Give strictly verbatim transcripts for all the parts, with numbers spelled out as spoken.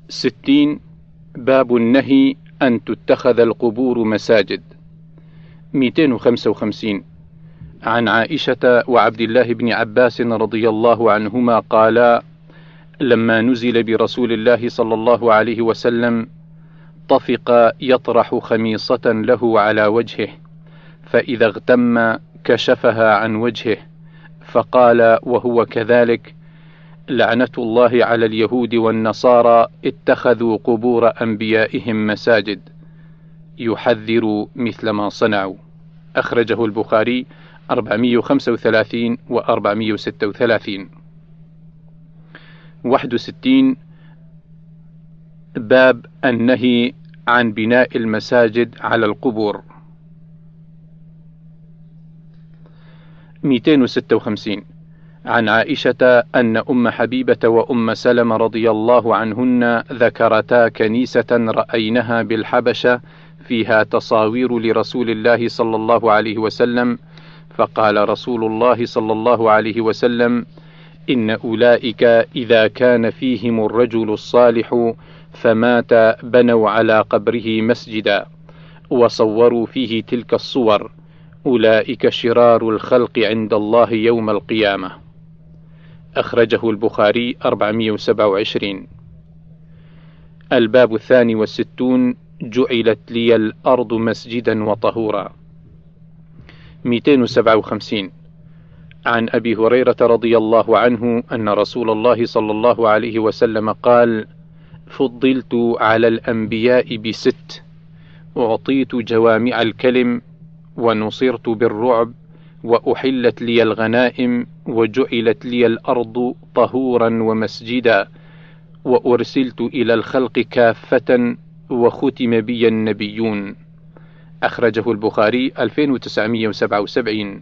ستين. باب النهي أن تتخذ القبور مساجد. مئتين وخمسة وخمسين. عن عائشة وعبد الله بن عباس رضي الله عنهما قالا: لما نزل برسول الله صلى الله عليه وسلم طفق يطرح خميصة له على وجهه، فإذا اغتم كشفها عن وجهه، فقال وهو كذلك: لعنة الله على اليهود والنصارى اتخذوا قبور أنبيائهم مساجد، يحذر مثل ما صنعوا. أخرجه البخاري أربعمئة وخمسة وثلاثين و أربعمئة وستة وثلاثين. واحد وستين. باب النهي عن بناء المساجد على القبور. مئتين وستة وخمسين. عن عائشة أن أم حبيبة وأم سلمة رضي الله عنهن ذكرتا كنيسة رأينها بالحبشة فيها تصاوير لرسول الله صلى الله عليه وسلم، فقال رسول الله صلى الله عليه وسلم: إن أولئك إذا كان فيهم الرجل الصالح فمات بنوا على قبره مسجدا وصوروا فيه تلك الصور، أولئك شرار الخلق عند الله يوم القيامة. أخرجه البخاري أربعمئة وسبعة وعشرين. الباب الثاني والستون. جعلت لي الأرض مسجدا وطهورا. مئتين وسبعة وخمسين. عن أبي هريرة رضي الله عنه أن رسول الله صلى الله عليه وسلم قال: فضلت على الأنبياء بست: أعطيت جوامع الكلم، ونصرت بالرعب، وأحلت لي الغنائم، وجعلت لي الأرض طهورا ومسجدا، وأرسلت إلى الخلق كافة، وختم بي النبيون. أخرجه البخاري ألفين وتسعمئة وسبعة وسبعين.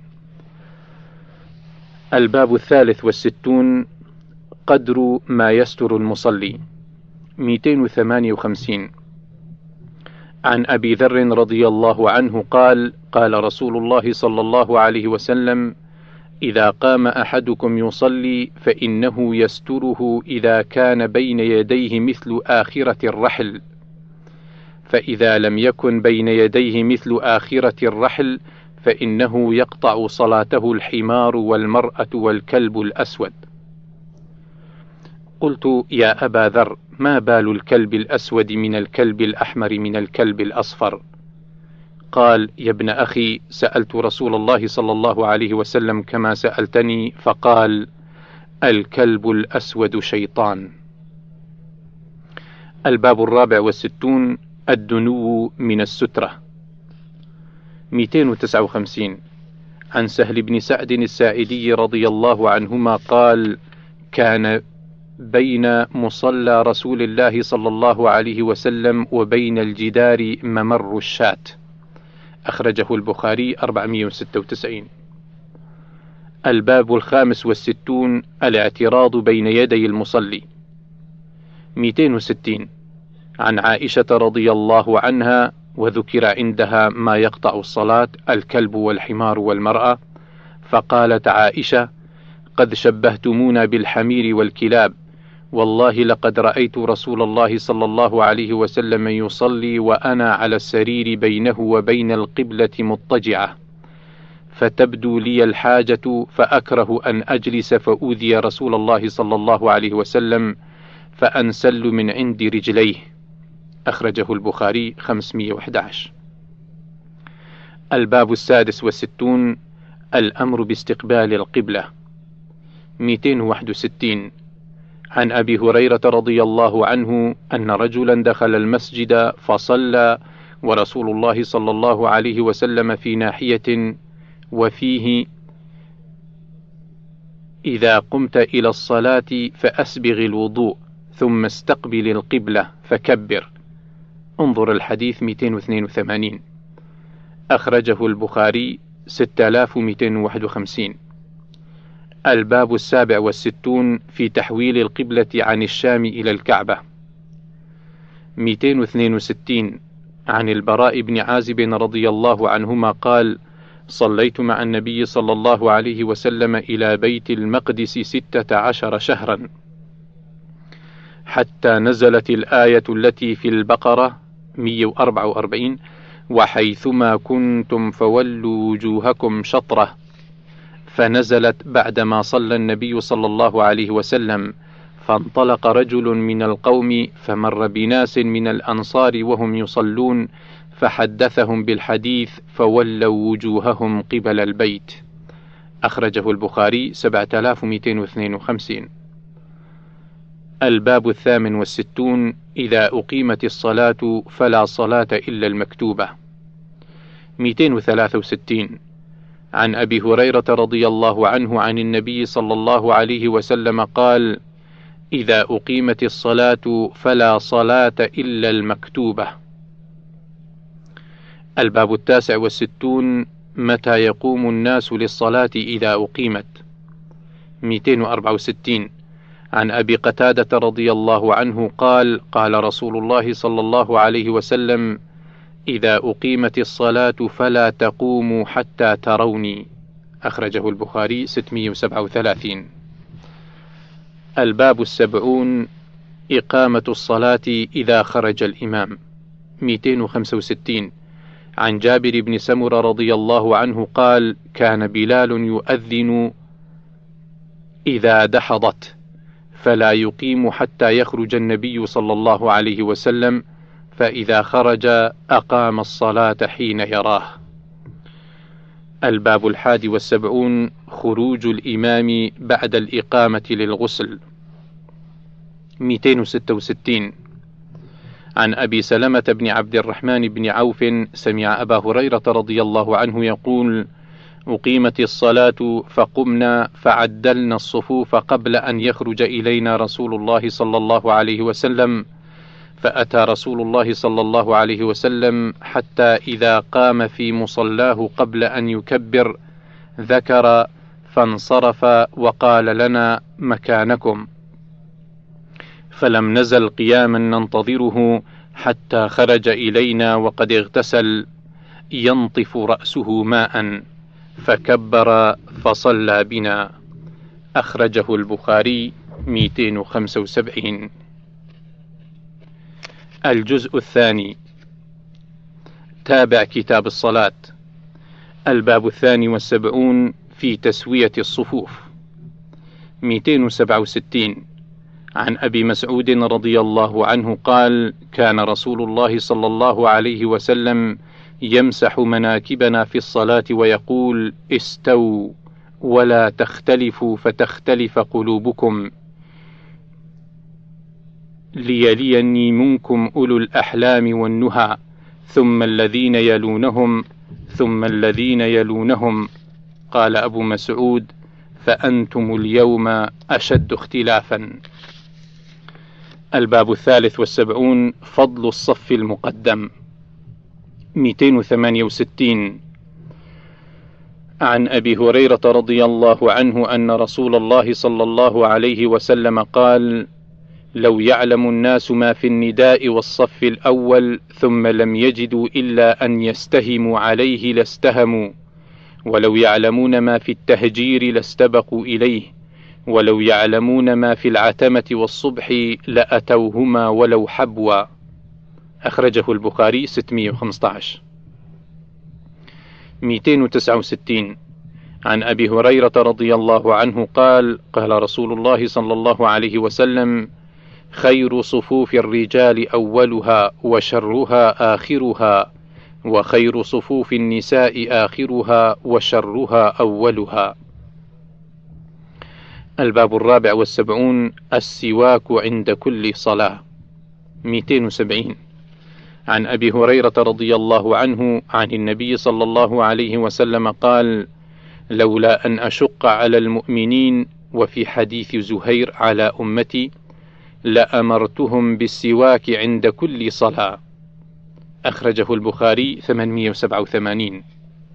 الباب الثالث والستون. قدر ما يستر المصلي. مئتين وثمانية وخمسين. عن أبي ذر رضي الله عنه قال: قال رسول الله صلى الله عليه وسلم: إذا قام أحدكم يصلي فإنه يستره إذا كان بين يديه مثل آخرة الرحل، فإذا لم يكن بين يديه مثل آخرة الرحل فإنه يقطع صلاته الحمار والمرأة والكلب الأسود. قلت: يا أبا ذر، ما بال الكلب الأسود من الكلب الأحمر من الكلب الأصفر؟ قال: يا ابن أخي، سألت رسول الله صلى الله عليه وسلم كما سألتني، فقال: الكلب الأسود شيطان. الباب الرابع والستون. الدنو من السترة. مئتين وتسعة وخمسين. عن سهل بن سعد الساعدي رضي الله عنهما قال: كان بين مصلى رسول الله صلى الله عليه وسلم وبين الجدار ممر الشاة. أخرجه البخاري أربعمئة وستة وتسعين. الباب الخامس والستون. الاعتراض بين يدي المصلي. مئتين وستين. عن عائشة رضي الله عنها وذكر عندها ما يقطع الصلاة: الكلب والحمار والمرأة، فقالت عائشة: قد شبهتمونا بالحمير والكلاب، والله لقد رأيت رسول الله صلى الله عليه وسلم يصلي وأنا على السرير بينه وبين القبلة مضطجعة، فتبدو لي الحاجة فأكره أن أجلس فأوذي رسول الله صلى الله عليه وسلم فأنسل من عند رجليه. أخرجه البخاري خمسمئة وأحد عشر. الباب السادس والستون. الأمر باستقبال القبلة. مئتين وواحد وستين. عن أبي هريرة رضي الله عنه أن رجلا دخل المسجد فصلى ورسول الله صلى الله عليه وسلم في ناحية، وفيه: إذا قمت إلى الصلاة فأسبغ الوضوء ثم استقبل القبلة فكبر. انظر الحديث مئتين واثنين وثمانين. أخرجه البخاري ستة آلاف ومئتين وواحد وخمسين. الباب السابع والستون. في تحويل القبلة عن الشام إلى الكعبة. مئتين واثنين وستين. عن البراء بن عازب رضي الله عنهما قال: صليت مع النبي صلى الله عليه وسلم إلى بيت المقدس ستة عشر شهرا، حتى نزلت الآية التي في البقرة مئة وأربعة وأربعين: وحيثما كنتم فولوا وجوهكم شطرة، فنزلت بعدما صلى النبي صلى الله عليه وسلم، فانطلق رجل من القوم فمر بناس من الأنصار وهم يصلون، فحدثهم بالحديث فولوا وجوههم قبل البيت. أخرجه البخاري سبعة آلاف ومئتين واثنين وخمسين. الباب الثامن والستون: إذا أقيمت الصلاة فلا صلاة إلا المكتوبة. مئتين وثلاثة وستين. عن أبي هريرة رضي الله عنه عن النبي صلى الله عليه وسلم قال: إذا أقيمت الصلاة فلا صلاة إلا المكتوبة. الباب التاسع والستون: متى يقوم الناس للصلاة إذا أقيمت. مئتين وأربعة وستين. عن أبي قتادة رضي الله عنه قال: قال رسول الله صلى الله عليه وسلم: إذا أقيمت الصلاة فلا تقوموا حتى تروني. أخرجه البخاري ستمئة وسبعة وثلاثين. الباب السبعون: إقامة الصلاة إذا خرج الإمام. مئتين وخمسة وستين. عن جابر بن سمرة رضي الله عنه قال: كان بلال يؤذن إذا دحضت، فلا يقيم حتى يخرج النبي صلى الله عليه وسلم، فإذا خرج أقام الصلاة حين يراه. الباب الحادي والسبعون: خروج الإمام بعد الإقامة للغسل. مئتين وستة وستين. عن أبي سلمة بن عبد الرحمن بن عوف سمع أبا هريرة رضي الله عنه يقول: أقيمت الصلاة فقمنا فعدلنا الصفوف قبل أن يخرج إلينا رسول الله صلى الله عليه وسلم، فأتى رسول الله صلى الله عليه وسلم حتى إذا قام في مصلاه قبل أن يكبر ذكر، فانصرف وقال لنا: مكانكم. فلم نزل قياما ننتظره حتى خرج إلينا وقد اغتسل ينطف رأسه ماء، فكبر فصلى بنا. أخرجه البخاري مئتين وخمسة وسبعين. الجزء الثاني. تابع كتاب الصلاة. الباب الثاني والسبعون: في تسوية الصفوف. مئتين وسبعة وستين. عن أبي مسعود رضي الله عنه قال: كان رسول الله صلى الله عليه وسلم يمسح مناكبنا في الصلاة ويقول: استووا ولا تختلفوا فتختلف قلوبكم، ليليني منكم أولو الأحلام والنهى، ثم الذين يلونهم ثم الذين يلونهم. قال أبو مسعود: فأنتم اليوم أشد اختلافا. الباب الثالث والسبعون: فضل الصف المقدم. مئتين وثمانية وستين. عن أبي هريرة رضي الله عنه أن رسول الله صلى الله عليه وسلم قال: لو يعلم الناس ما في النداء والصف الأول ثم لم يجدوا إلا أن يستهموا عليه لاستهموا، ولو يعلمون ما في التهجير لاستبقوا إليه، ولو يعلمون ما في العتمة والصبح لأتوهما ولو حبوا. أخرجه البخاري ستمئة وخمسة عشر. مئتين وتسعة وستين. عن أبي هريرة رضي الله عنه قال: قال رسول الله صلى الله عليه وسلم: خير صفوف الرجال أولها وشرها آخرها، وخير صفوف النساء آخرها وشرها أولها. الباب الرابع والسبعون: السواك عند كل صلاة. مئتين وسبعين. عن أبي هريرة رضي الله عنه عن النبي صلى الله عليه وسلم قال: لولا أن أشق على المؤمنين، وفي حديث زهير على أمتي، لأمرتهم بالسواك عند كل صلاة. أخرجه البخاري ثمانمئة وسبعة وثمانين.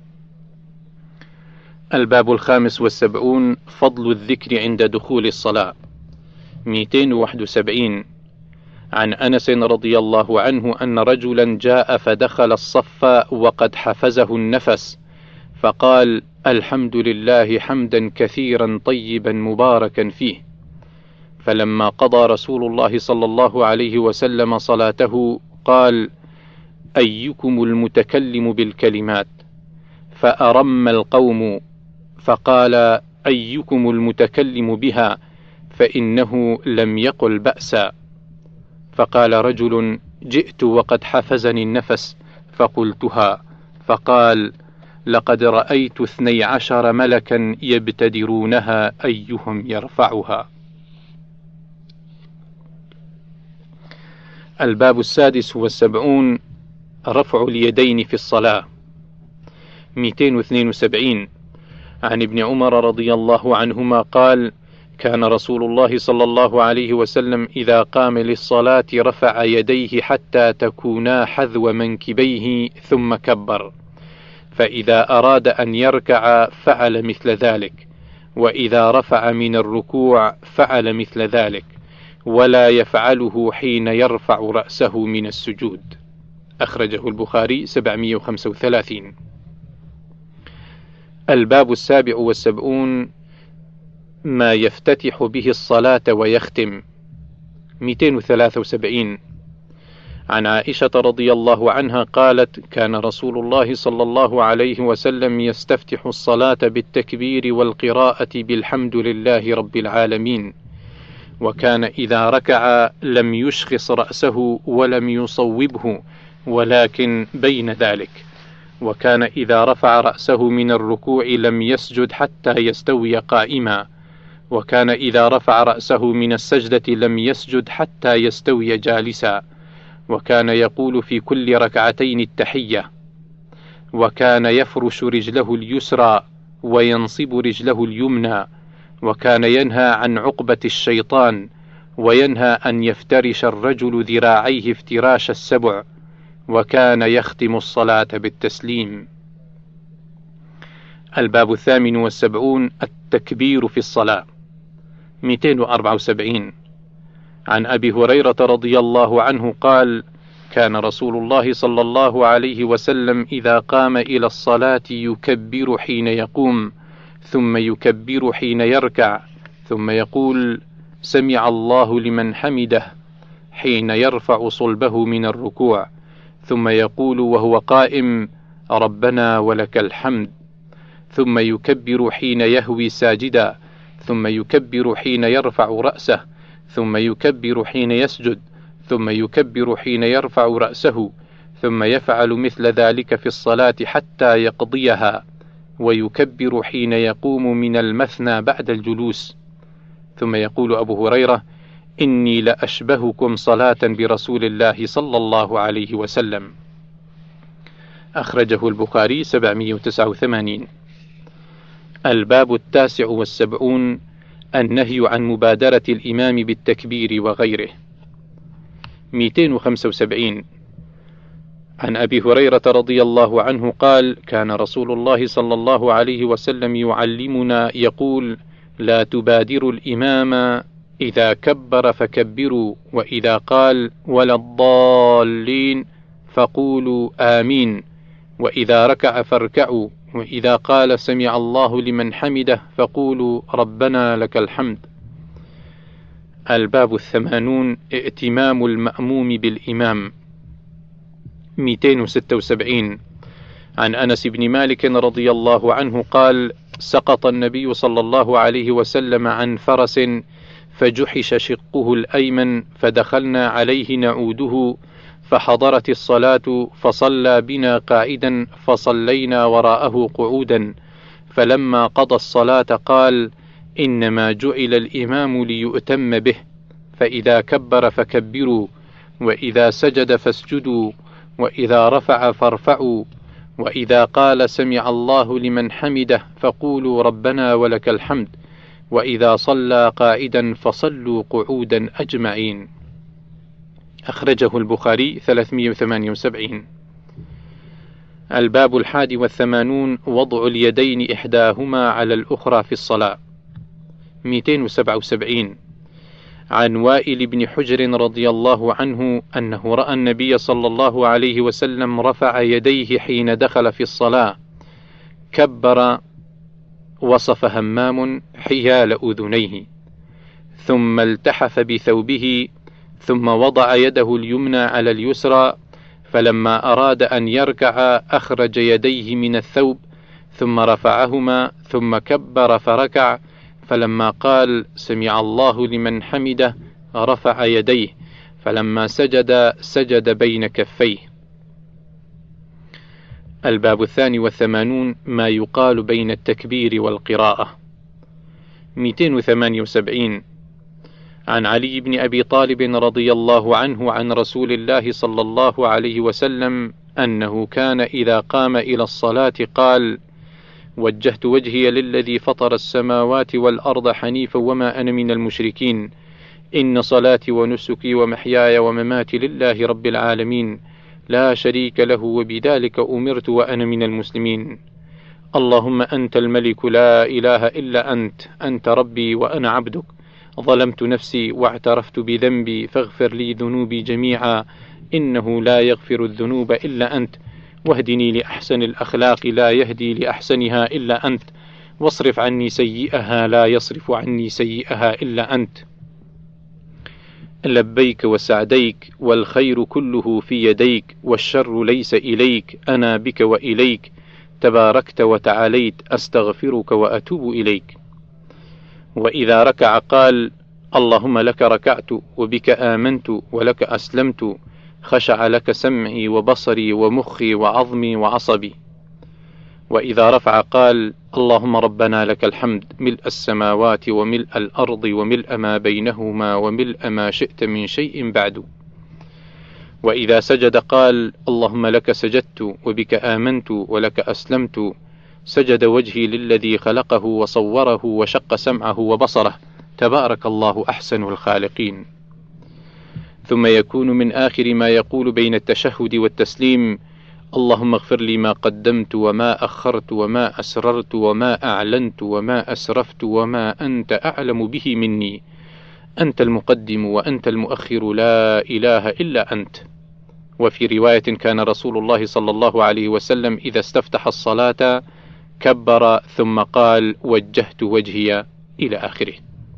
الباب الخامس والسبعون: فضل الذكر عند دخول الصلاة. مئتين وواحد وسبعين. عن أنس رضي الله عنه أن رجلا جاء فدخل الصف وقد حفزه النفس، فقال: الحمد لله حمدا كثيرا طيبا مباركا فيه، فلما قضى رسول الله صلى الله عليه وسلم صلاته قال: أيكم المتكلم بالكلمات؟ فأرم القوم، فقال: أيكم المتكلم بها؟ فإنه لم يقل بأسا. فقال رجل: جئت وقد حفزني النفس فقلتها. فقال: لقد رأيت اثني عشر ملكا يبتدرونها أيهم يرفعها. الباب السادس والسبعون: رفع اليدين في الصلاة. مئتين واثنين وسبعين. عن ابن عمر رضي الله عنهما قال: كان رسول الله صلى الله عليه وسلم إذا قام للصلاة رفع يديه حتى تكونا حذو منكبيه ثم كبر، فإذا أراد أن يركع فعل مثل ذلك، وإذا رفع من الركوع فعل مثل ذلك، ولا يفعله حين يرفع رأسه من السجود. أخرجه البخاري سبعمائة وخمسة وثلاثين. الباب السابع والسبعون: ما يفتتح به الصلاة ويختم. مئتين وثلاثة وسبعين. عن عائشة رضي الله عنها قالت: كان رسول الله صلى الله عليه وسلم يستفتح الصلاة بالتكبير والقراءة بالحمد لله رب العالمين، وكان إذا ركع لم يشخص رأسه ولم يصوبه، ولكن بين ذلك، وكان إذا رفع رأسه من الركوع لم يسجد حتى يستوي قائما، وكان إذا رفع رأسه من السجدة لم يسجد حتى يستوي جالسا، وكان يقول في كل ركعتين التحية، وكان يفرش رجله اليسرى وينصب رجله اليمنى، وكان ينهى عن عقبة الشيطان، وينهى أن يفترش الرجل ذراعيه افتراش السبع، وكان يختم الصلاة بالتسليم. الباب الثامن والسبعون: التكبير في الصلاة. مئتين وأربعة وسبعين. عن أبي هريرة رضي الله عنه قال: كان رسول الله صلى الله عليه وسلم إذا قام إلى الصلاة يكبر حين يقوم، ثم يكبر حين يركع، ثم يقول: سمع الله لمن حمده، حين يرفع صلبه من الركوع، ثم يقول وهو قائم: ربنا ولك الحمد، ثم يكبر حين يهوي ساجدا، ثم يكبر حين يرفع رأسه، ثم يكبر حين يسجد، ثم يكبر حين يرفع رأسه، ثم يفعل مثل ذلك في الصلاة حتى يقضيها، ويكبر حين يقوم من المثنى بعد الجلوس. ثم يقول أبو هريرة: إني لأشبهكم صلاة برسول الله صلى الله عليه وسلم. أخرجه البخاري سبعمائة وتسعة وثمانين. الباب التاسع والسبعون: النهي عن مبادرة الإمام بالتكبير وغيره. مئتين وخمسة وسبعين. عن أبي هريرة رضي الله عنه قال: كان رسول الله صلى الله عليه وسلم يعلمنا يقول: لا تبادروا الإمام، إذا كبر فكبروا، وإذا قال ولا الضالين فقولوا آمين، وإذا ركع فاركعوا، وإذا قال سمع الله لمن حمده فقولوا ربنا لك الحمد. الباب الثمانون: ائتمام المأموم بالإمام. مئتين وستة وسبعين. عن أنس بن مالك رضي الله عنه قال: سقط النبي صلى الله عليه وسلم عن فرس فجحش شقه الأيمن، فدخلنا عليه نعوده، فحضرت الصلاة فصلى بنا قاعدا، فصلينا وراءه قعودا، فلما قضى الصلاة قال: إنما جعل الإمام ليؤتم به، فإذا كبر فكبروا، وإذا سجد فاسجدوا، وإذا رفع فارفعوا، وإذا قال سمع الله لمن حمده فقولوا ربنا ولك الحمد، وإذا صلى قاعدا فصلوا قعودا أجمعين. أخرجه البخاري ثلاثمائة وثمانية وسبعين. الباب الحادي والثمانون: وضع اليدين إحداهما على الأخرى في الصلاة. مئتين وسبعة وسبعين. عن وائل بن حجر رضي الله عنه أنه رأى النبي صلى الله عليه وسلم رفع يديه حين دخل في الصلاة، كبر، وصف همام حيال أذنيه، ثم التحف بثوبه، ثم وضع يده اليمنى على اليسرى، فلما أراد أن يركع أخرج يديه من الثوب ثم رفعهما، ثم كبر فركع، فلما قال سمع الله لمن حمده رفع يديه، فلما سجد سجد بين كفيه. الباب الثاني والثمانون، ما يقال بين التكبير والقراءة. مئتين وثمانية وسبعين عن علي بن أبي طالب رضي الله عنه عن رسول الله صلى الله عليه وسلم أنه كان إذا قام إلى الصلاة قال: وجهت وجهي للذي فطر السماوات والأرض حنيفا وما أنا من المشركين، إن صلاتي ونسكي ومحياي ومماتي لله رب العالمين لا شريك له وبذلك أمرت وأنا من المسلمين. اللهم أنت الملك لا إله إلا أنت، أنت ربي وأنا عبدك، ظلمت نفسي واعترفت بذنبي فاغفر لي ذنوبي جميعا، إنه لا يغفر الذنوب إلا أنت، واهدني لأحسن الأخلاق لا يهدي لأحسنها إلا أنت، واصرف عني سيئها لا يصرف عني سيئها إلا أنت. لبيك وسعديك، والخير كله في يديك، والشر ليس إليك، أنا بك وإليك، تباركت وتعاليت، أستغفرك وأتوب إليك. وإذا ركع قال: اللهم لك ركعت وبك آمنت ولك أسلمت، خشع لك سمعي وبصري ومخي وعظمي وعصبي. وإذا رفع قال: اللهم ربنا لك الحمد ملء السماوات وملء الأرض وملء ما بينهما وملء ما شئت من شيء بعد. وإذا سجد قال: اللهم لك سجدت وبك آمنت ولك أسلمت، سجد وجهي للذي خلقه وصوره وشق سمعه وبصره، تبارك الله أحسن الخالقين. ثم يكون من آخر ما يقول بين التشهد والتسليم: اللهم اغفر لي ما قدمت وما أخرت وما أسررت وما أعلنت وما أسرفت وما أنت أعلم به مني، أنت المقدم وأنت المؤخر لا إله إلا أنت. وفي رواية كان رسول الله صلى الله عليه وسلم إذا استفتح الصلاة كبر ثم قال: وجهت وجهي إلى آخره.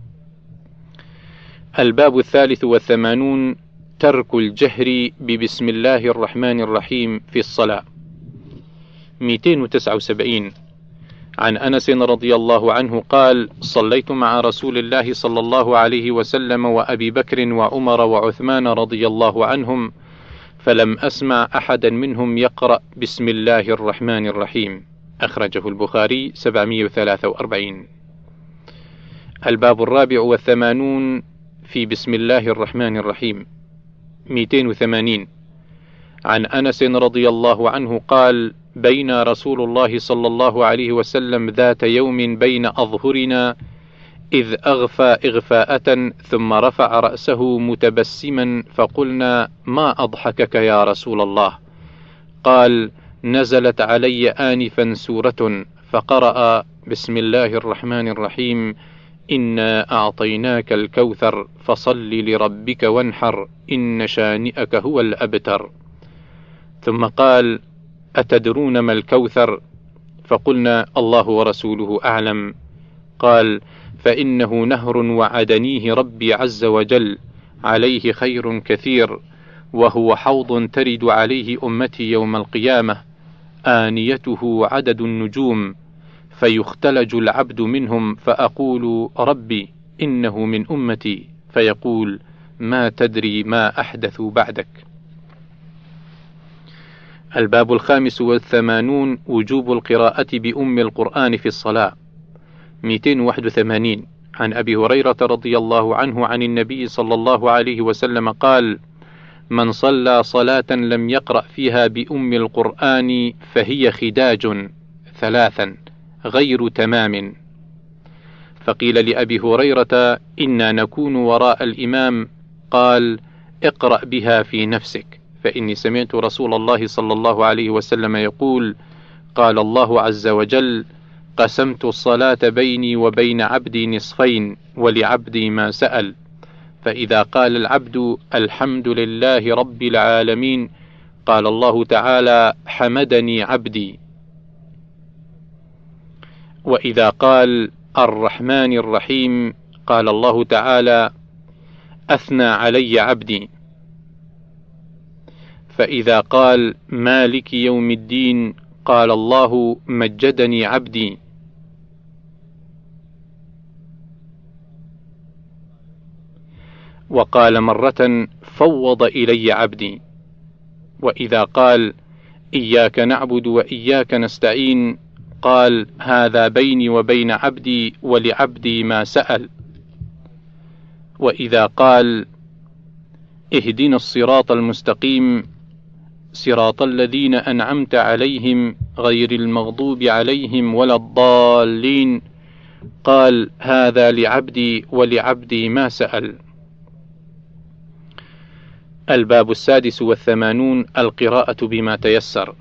الباب الثالث والثمانون، ترك الجهر ببسم الله الرحمن الرحيم في الصلاة. مئتين وتسعة وسبعين عن أنس رضي الله عنه قال: صليت مع رسول الله صلى الله عليه وسلم وأبي بكر وعمر وعثمان رضي الله عنهم، فلم أسمع أحدا منهم يقرأ بسم الله الرحمن الرحيم. أخرجه البخاري سبعمئة وثلاثة وأربعين. الباب الرابع والثمانون في بسم الله الرحمن الرحيم. مئتين وثمانين عن أنس رضي الله عنه قال: بين رسول الله صلى الله عليه وسلم ذات يوم بين أظهرنا إذ أغفى إغفاءة ثم رفع رأسه متبسما، فقلنا: ما أضحكك يا رسول الله؟ قال: نزلت علي آنفا سورة فقرأ بسم الله الرحمن الرحيم، إنا أعطيناك الكوثر فصل لربك وانحر إن شانئك هو الأبتر. ثم قال: أتدرون ما الكوثر؟ فقلنا: الله ورسوله أعلم. قال: فإنه نهر وعدنيه ربي عز وجل، عليه خير كثير، وهو حوض ترد عليه أمتي يوم القيامة، آنيته عدد النجوم، فيختلج العبد منهم، فأقول: ربي إنه من أمتي، فيقول: ما تدري ما أحدث بعدك. الباب الخامس والثمانون، وجوب القراءة بأم القرآن في الصلاة. مئتين وواحد وثمانين عن أبي هريرة رضي الله عنه عن النبي صلى الله عليه وسلم قال: من صلى صلاة لم يقرأ فيها بأم القرآن فهي خداج ثلاثا غير تمام. فقيل لأبي هريرة: إنا نكون وراء الإمام. قال: اقرأ بها في نفسك، فإني سمعت رسول الله صلى الله عليه وسلم يقول: قال الله عز وجل: قسمت الصلاة بيني وبين عبدي نصفين، ولعبدي ما سأل، فإذا قال العبد الحمد لله رب العالمين، قال الله تعالى: حمدني عبدي. وإذا قال الرحمن الرحيم، قال الله تعالى: أثنى علي عبدي. فإذا قال: مالك يوم الدين، قال الله: مجدني عبدي. وقال مرة: فوض إلي عبدي. وإذا قال: إياك نعبد وإياك نستعين، قال: هذا بيني وبين عبدي ولعبدي ما سأل. وإذا قال: اهدنا الصراط المستقيم صراط الذين أنعمت عليهم غير المغضوب عليهم ولا الضالين، قال: هذا لعبدي ولعبدي ما سأل. الباب السادس والثمانون: القراءة بما تيسر.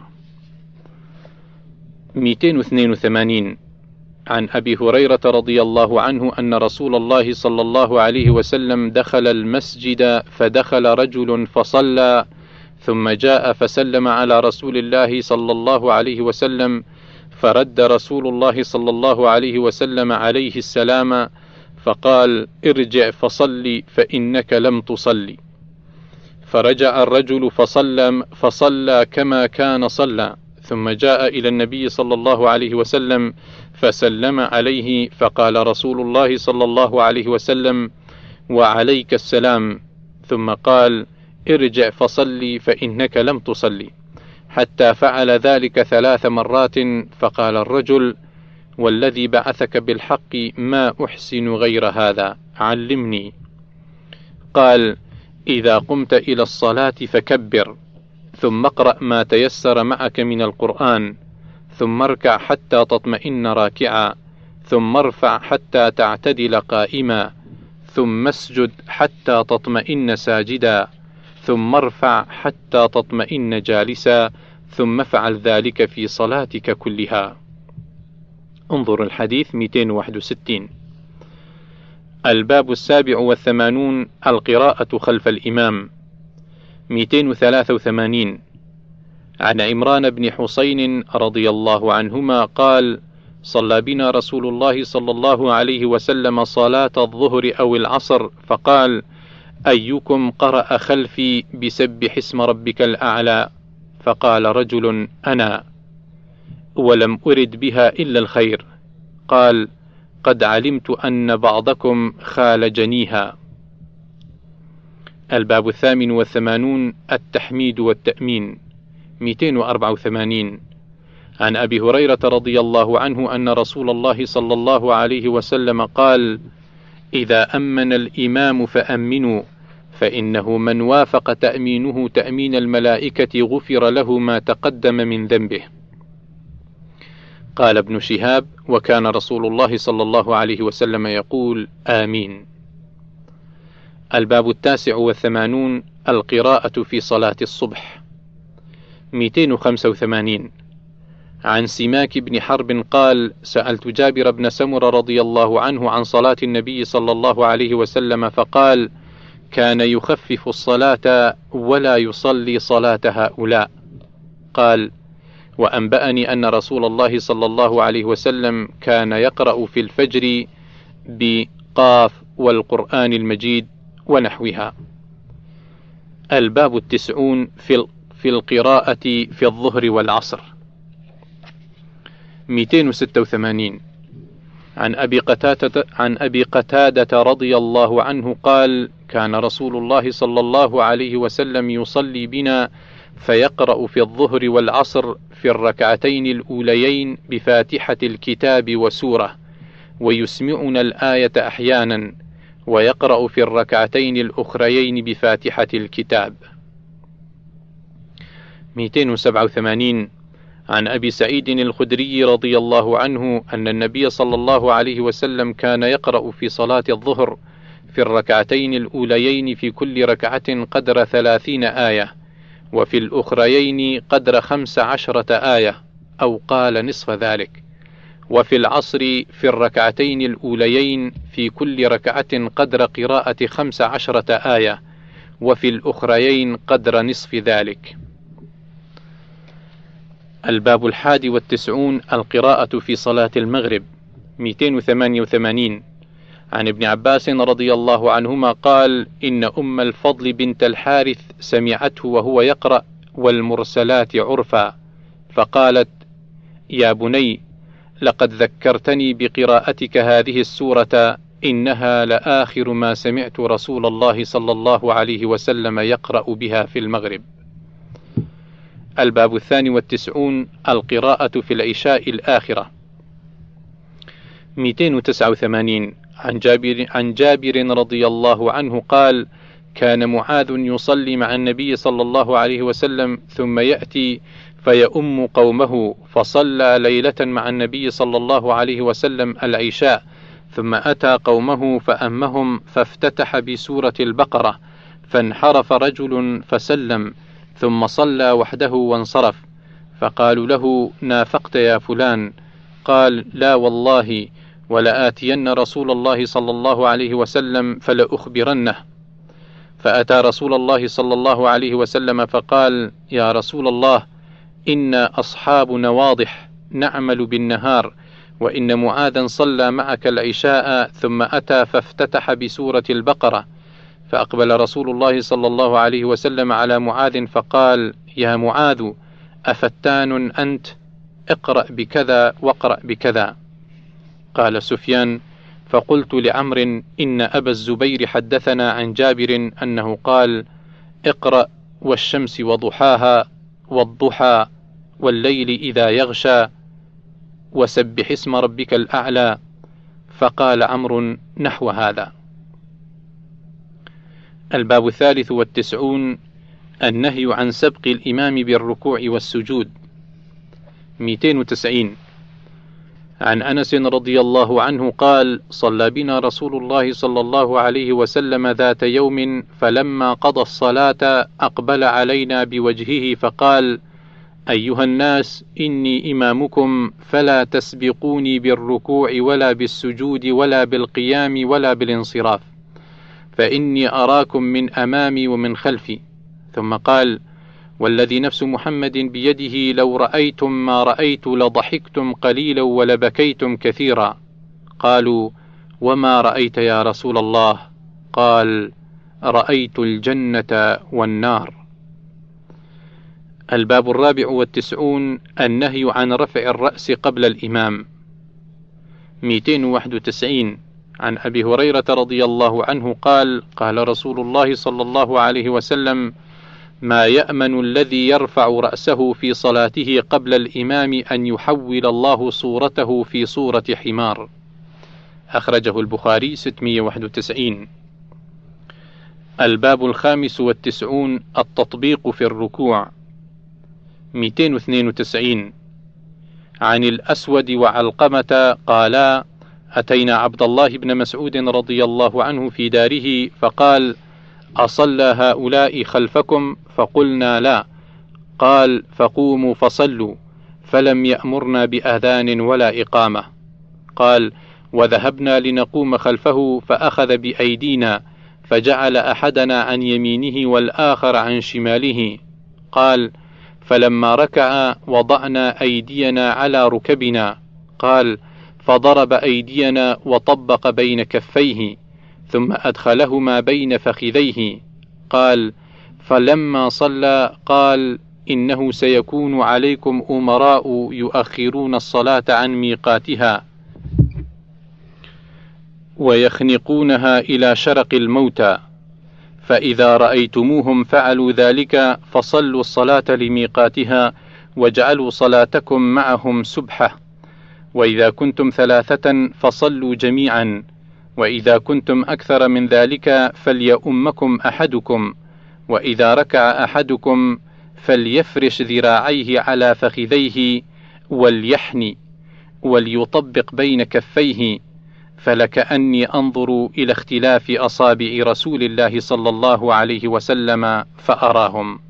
مئتين واثنين وثمانين. عن أبي هريرة رضي الله عنه أن رسول الله صلى الله عليه وسلم دخل المسجد فدخل رجل فصلى، ثم جاء فسلم على رسول الله صلى الله عليه وسلم، فرد رسول الله صلى الله عليه وسلم عليه السلام، فقال: ارجع فصلي فإنك لم تصلي. فرجع الرجل فصلى, فصلى كما كان صلى، ثم جاء إلى النبي صلى الله عليه وسلم فسلم عليه، فقال رسول الله صلى الله عليه وسلم: وعليك السلام. ثم قال: ارجع فصلي فإنك لم تصلي، حتى فعل ذلك ثلاث مرات. فقال الرجل: والذي بعثك بالحق ما أحسن غير هذا، علمني. قال: إذا قمت إلى الصلاة فكبر، ثم اقرأ ما تيسر معك من القرآن، ثم اركع حتى تطمئن راكعا، ثم ارفع حتى تعتدل قائما، ثم اسجد حتى تطمئن ساجدا، ثم ارفع حتى تطمئن جالسا، ثم افعل ذلك في صلاتك كلها. انظر الحديث مئتين وواحد وستين. الباب السابع والثمانون: القراءة خلف الإمام. مئتين وثلاثة وثمانين. عن عمران بن حسين رضي الله عنهما قال: صلى بنا رسول الله صلى الله عليه وسلم صلاة الظهر أو العصر، فقال: أيكم قرأ خلفي بسبح اسم ربك الأعلى؟ فقال رجل: أنا، ولم أرد بها إلا الخير. قال: قد علمت أن بعضكم خالجنيها. الباب الثامن والثمانون: التحميد والتأمين. مئتين وأربعة وثمانين. عن أبي هريرة رضي الله عنه أن رسول الله صلى الله عليه وسلم قال: إذا أمن الإمام فأمنوا، فإنه من وافق تأمينه تأمين الملائكة غفر له ما تقدم من ذنبه. قال ابن شهاب: وكان رسول الله صلى الله عليه وسلم يقول: آمين. الباب التاسع والثمانون: القراءة في صلاة الصبح. مئتين وخمسة وثمانين. عن سماك بن حرب قال: سألت جابر بن سمر رضي الله عنه عن صلاة النبي صلى الله عليه وسلم، فقال: كان يخفف الصلاة ولا يصلي صلاة هؤلاء. قال: وأنبأني أن رسول الله صلى الله عليه وسلم كان يقرأ في الفجر بقاف والقرآن المجيد ونحوها. الباب التسعون في في القراءة في الظهر والعصر. مئتين وستة وثمانين. عن أبي قتادة عن أبي قتادة رضي الله عنه قال: كان رسول الله صلى الله عليه وسلم يصلي بنا فيقرأ في الظهر والعصر في الركعتين الأوليين بفاتحة الكتاب وسورة، ويسمعنا الآية أحيانا، ويقرأ في الركعتين الأخريين بفاتحة الكتاب. مئتين وسبعة وثمانين. عن أبي سعيد الخدري رضي الله عنه أن النبي صلى الله عليه وسلم كان يقرأ في صلاة الظهر في الركعتين الأوليين في كل ركعة قدر ثلاثين آية، وفي الأخريين قدر خمس عشرة آية، أو قال نصف ذلك، وفي العصر في الركعتين الأوليين في كل ركعة قدر قراءة خمس عشرة آية، وفي الأخريين قدر نصف ذلك. الباب الحادي والتسعون: القراءة في صلاة المغرب. مئتين وثمانية وثمانين. عن ابن عباس رضي الله عنهما قال: إن أم الفضل بنت الحارث سمعته وهو يقرأ والمرسلات عرفا، فقالت: يا بني، لقد ذكرتني بقراءتك هذه السورة، إنها لآخر ما سمعت رسول الله صلى الله عليه وسلم يقرأ بها في المغرب. الباب الثاني والتسعون: القراءة في العشاء الآخرة. مئتين وتسعة وثمانين عن جابر, عن جابر رضي الله عنه قال: كان معاذ يصلي مع النبي صلى الله عليه وسلم ثم يأتي فيؤم قومه، فصلى ليلة مع النبي صلى الله عليه وسلم العشاء، ثم أتى قومه فأمهم، فافتتح بسورة البقرة، فانحرف رجل فسلم، ثم صلى وحده وانصرف، فقالوا له: نافقت يا فلان؟ قال: لا والله، ولآتين رسول الله صلى الله عليه وسلم فلأخبرنه. فأتى رسول الله صلى الله عليه وسلم فقال: يا رسول الله، إن أصحابنا واضح نعمل بالنهار، وإن معاذا صلى معك العشاء ثم أتى فافتتح بسورة البقرة. فأقبل رسول الله صلى الله عليه وسلم على معاذ فقال: يا معاذ، أفتان أنت؟ اقرأ بكذا واقرأ بكذا. قال سفيان: فقلت لعمر: إن أبا الزبير حدثنا عن جابر أنه قال: اقرأ والشمس وضحاها والضحى والليل إذا يغشى وسبح اسم ربك الأعلى. فقال عمرو نحو هذا. الباب الثالث والتسعون: النهي عن سبق الإمام بالركوع والسجود. مئتين وتسعين عن أنس رضي الله عنه قال: صلى بنا رسول الله صلى الله عليه وسلم ذات يوم، فلما قضى الصلاة أقبل علينا بوجهه فقال: أيها الناس، إني إمامكم، فلا تسبقوني بالركوع ولا بالسجود ولا بالقيام ولا بالانصراف، فإني أراكم من أمامي ومن خلفي. ثم قال: والذي نفس محمد بيده لو رأيتم ما رأيت لضحكتم قليلا ولبكيتم كثيرا. قالوا: وما رأيت يا رسول الله؟ قال: رأيت الجنة والنار. الباب الرابع والتسعون: النهي عن رفع الرأس قبل الإمام. مئتين وواحد وتسعين عن أبي هريرة رضي الله عنه قال: قال رسول الله صلى الله عليه وسلم: ما يأمن الذي يرفع رأسه في صلاته قبل الإمام أن يحول الله صورته في صورة حمار. أخرجه البخاري ستمئة وواحد وتسعين. الباب الخامس والتسعون: التطبيق في الركوع. مئتين واثنين وتسعين عن الأسود وعلقمة قالا: أتينا عبد الله بن مسعود رضي الله عنه في داره فقال: أصلى هؤلاء خلفكم؟ فقلنا لا. قال: فقوموا فصلوا، فلم يأمرنا بأذان ولا إقامة. قال: وذهبنا لنقوم خلفه فأخذ بأيدينا، فجعل أحدنا عن يمينه والآخر عن شماله. قال: فلما ركع وضعنا أيدينا على ركبنا. قال: فضرب أيدينا وطبق بين كفيه، ثم أدخلهما بين فخذيه. قال: فلما صلى قال: إنه سيكون عليكم أمراء يؤخرون الصلاة عن ميقاتها ويخنقونها إلى شرق الموتى، فإذا رأيتموهم فعلوا ذلك فصلوا الصلاة لميقاتها، واجعلوا صلاتكم معهم سبحة، وإذا كنتم ثلاثة فصلوا جميعا، وإذا كنتم أكثر من ذلك فليؤمكم أحدكم، وإذا ركع أحدكم فليفرش ذراعيه على فخذيه وليحني وليطبق بين كفيه، فلكأني أنظر إلى اختلاف أصابع رسول الله صلى الله عليه وسلم فأراهم.